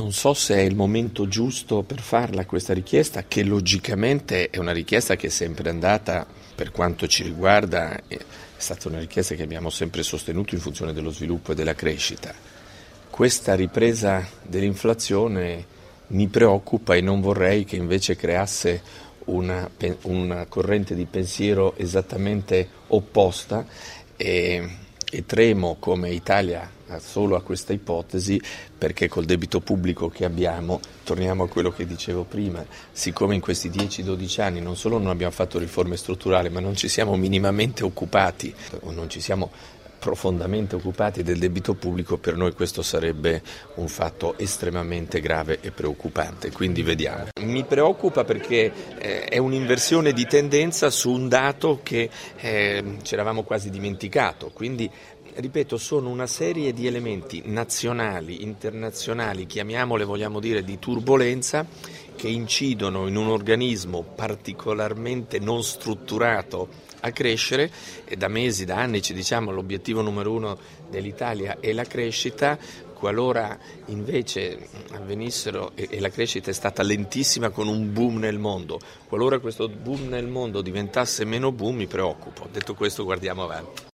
Non so se è il momento giusto per farla questa richiesta, che logicamente è una richiesta che è sempre andata, per quanto ci riguarda, è stata una richiesta che abbiamo sempre sostenuto in funzione dello sviluppo e della crescita. Questa ripresa dell'inflazione mi preoccupa e non vorrei che invece creasse una corrente di pensiero esattamente opposta e tremo come Italia solo a questa ipotesi, perché col debito pubblico che abbiamo, torniamo a quello che dicevo prima, siccome in questi 10-12 anni non solo non abbiamo fatto riforme strutturali, ma non ci siamo minimamente occupati o non ci siamo profondamente occupati del debito pubblico, per noi questo sarebbe un fatto estremamente grave e preoccupante, quindi vediamo. Mi preoccupa perché è un'inversione di tendenza su un dato che ci eravamo quasi dimenticato, quindi ripeto, sono una serie di elementi nazionali, internazionali, chiamiamole, vogliamo dire, di turbolenza, che incidono in un organismo particolarmente non strutturato a crescere, e da mesi, da anni ci diciamo l'obiettivo numero uno dell'Italia è la crescita. Qualora invece avvenissero, e la crescita è stata lentissima con un boom nel mondo, qualora questo boom nel mondo diventasse meno boom mi preoccupo. Detto questo, guardiamo avanti.